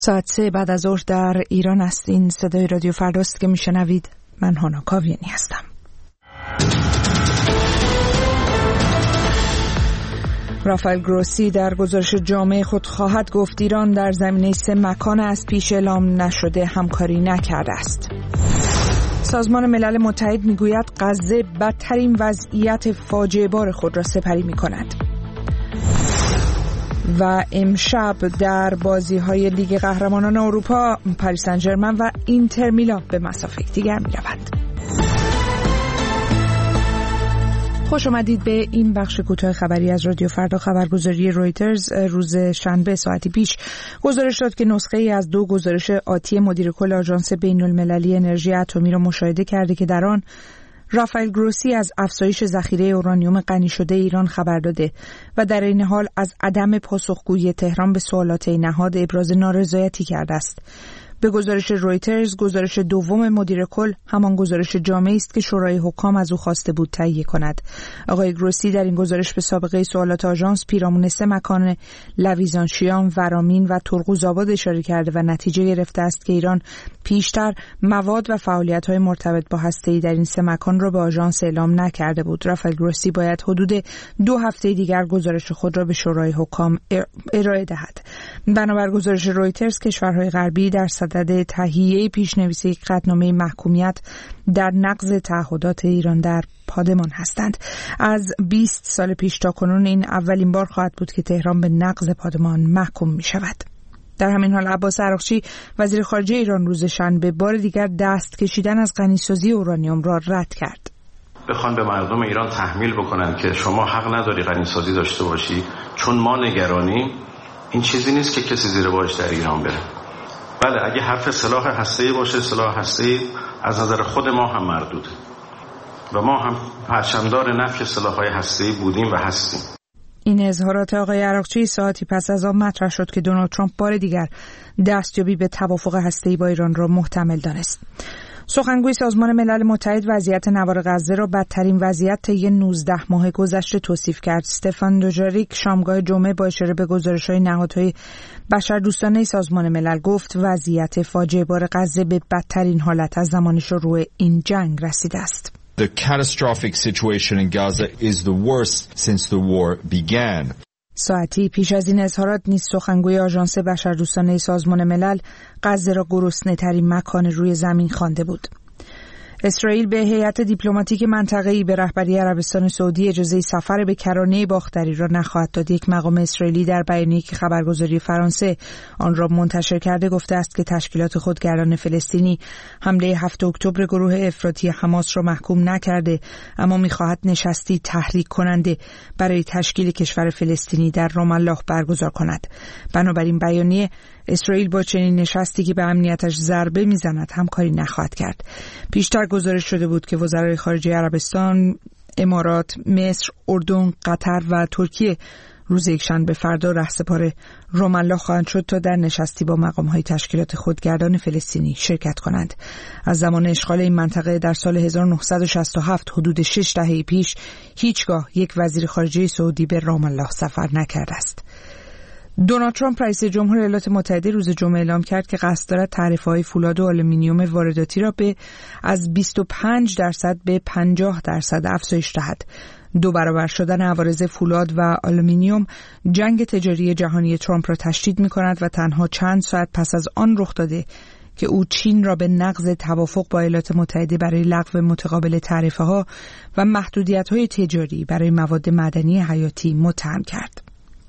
ساعت 3 بعد از ظهر در ایران است. این صدای رادیو فرداست که میشنوید. من هانا کاویانی هستم. رافائل گروسی در گزارش جامع خود خواهد گفت ایران در زمینه 3 مکان از پیش اعلام نشده همکاری نکرده است. سازمان ملل متحد میگوید غزه بدترین وضعیت فاجعه بار خود را سپری می‌کند. و امشب در بازی‌های لیگ قهرمانان اروپا پاریس سن ژرمن و اینتر میلان به مسافت یکدیگر می‌روند. خوش آمدید به این بخش کوتاه خبری از رادیو فردا. خبرگزاری رویترز روز شنبه ساعتی پیش گزارش داد که نسخه‌ای از 2 گزارش آتی مدیر کل آژانس بین‌المللی انرژی اتمی را مشاهده کرده که در آن رافائل گروسی از افزایش ذخیره اورانیوم غنی شده ایران خبر داده و در این حال از عدم پاسخگویی تهران به سوالات این نهاد ابراز نارضایتی کرده است. به گزارش رویترز، گزارش دوم مدیر کل همان گزارش جامعی است که شورای حکام از او خواسته بود تهیه کند. آقای گروسی در این گزارش به سابقه سوالات آژانس پیرامون 3 مکان لویزانشیان، ورامین و ترقوزآباد اشاره کرده و نتیجه گرفته است که ایران پیشتر مواد و فعالیت‌های مرتبط با هسته‌ای در این 3 مکان را به آژانس اعلام نکرده بود. رافائل گروسی باید حدود 2 هفته دیگر گزارش خود را به شورای حکام ارائه دهد. بنابر گزارش رویترز، کشورهای غربی در صدد تهیه پیشنویس یک قطعنامه محکومیت در نقض تعهدات ایران در پادمان هستند. از 20 سال پیش تا کنون این اولین بار خواهد بود که تهران به نقض پادمان محکوم می شود. در همین حال عباس عراقچی وزیر خارجه ایران روز شنبه بار دیگر دست کشیدن از غنیسازی اورانیوم را رد کرد. بخوان به مردم ایران تحمیل بکنن که شما حق نداری غنیسازی داشته باشی چون ما نگرانیم، این چیزی نیست که کسی زیر بارش در ایران بره. بله، اگه حرف سلاح هسته‌ای باشه، سلاح هسته‌ای از نظر خود ما هم مردوده و ما هم پرچمدار نفی سلاح‌های هسته‌ای بودیم و هستیم. این اظهارات آقای عراقچی ساعتی پس از آن مطرح شد که دونالد ترامپ بار دیگر دستیابی به توافق هسته‌ای با ایران را محتمل دانست. سخنگوی سازمان ملل متحد وضعیت نوار غزه را بدترین وضعیت طی 19 ماه گذشته توصیف کرد. استفان دوژاریک شامگاه جمعه با اشاره به گزارش‌های نهادهای بشردوستانه سازمان ملل گفت وضعیت فاجعه بار غزه به بدترین حالت از زمان شروع این جنگ رسیده است. The catastrophic situation in Gaza is the worst since the war began. ساعتی پیش از این اظهارات نیز سخنگوی آژانس بشردوستانه سازمان ملل غزه را گرسنه‌ترین مکان روی زمین خوانده بود. اسرائیل به هیئت دیپلماتیک منطقه‌ای به رهبری عربستان سعودی اجازه سفر به کرانه باختری را نخواهد داد. یک مقام اسرائیلی در بیانیه‌ای که خبرگزاری فرانسه آن را منتشر کرده گفته است که تشکیلات خودگردان فلسطینی حمله 7 اکتبر گروه افراطی حماس را محکوم نکرده، اما می‌خواهد نشستی تحریک کننده برای تشکیل کشور فلسطینی در رام الله برگزار کند. بنابراین بیانیه اسرائیل با چنین نشستی که به امنیتش ضربه میزند همکاری نخواهد کرد. پیشتر گزارش شده بود که وزرای خارجه عربستان، امارات، مصر، اردن، قطر و ترکیه روز یکشنبه فردا رهسپار رام الله خواهند شد تا در نشستی با مقام‌های تشکیلات خودگردان فلسطینی شرکت کنند. از زمان اشغال این منطقه در سال 1967 حدود 6 دهه پیش هیچگاه یک وزیر خارجه سعودی به رام الله سفر نکرده است. دونالد ترامپ رئیس جمهور ایالات متحده روز جمعه اعلام کرد که قصد دارد تعرفه‌های فولاد و آلومینیوم وارداتی را از 25% به 50% افزایش دهد. 2 برابر شدن عوارض فولاد و آلومینیوم جنگ تجاری جهانی ترامپ را تشدید می‌کند و تنها چند ساعت پس از آن رخ داده که او چین را به نقض توافق با ایالات متحده برای لغو متقابل تعرفه‌ها و محدودیت‌های تجاری برای مواد معدنی حیاتی متهم کرد.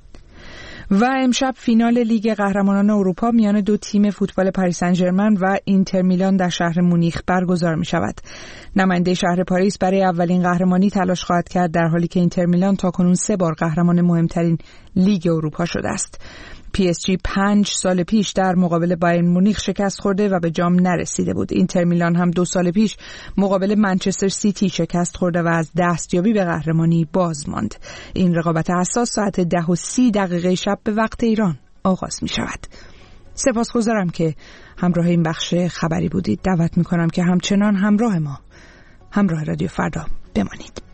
و امشب فینال لیگ قهرمانان اروپا میان 2 تیم فوتبال پاریس سن ژرمن و اینتر میلان در شهر مونیخ برگزار می شود. نماینده شهر پاریس برای اولین قهرمانی تلاش خواهد کرد در حالی که اینتر میلان تاکنون 3 بار قهرمان مهمترین لیگ اروپا شده است. PSG 5 سال پیش در مقابل بایرن مونیخ شکست خورده و به جام نرسیده بود. اینتر میلان هم 2 سال پیش مقابل منچستر سیتی شکست خورده و از دستیابی به قهرمانی باز ماند. این رقابت حساس ساعت 10:30 شب به وقت ایران آغاز می شود. سپاسگزارم که همراه این بخش خبری بودید. دعوت می کنم که همچنان همراه ما، همراه رادیو فردا بمانید.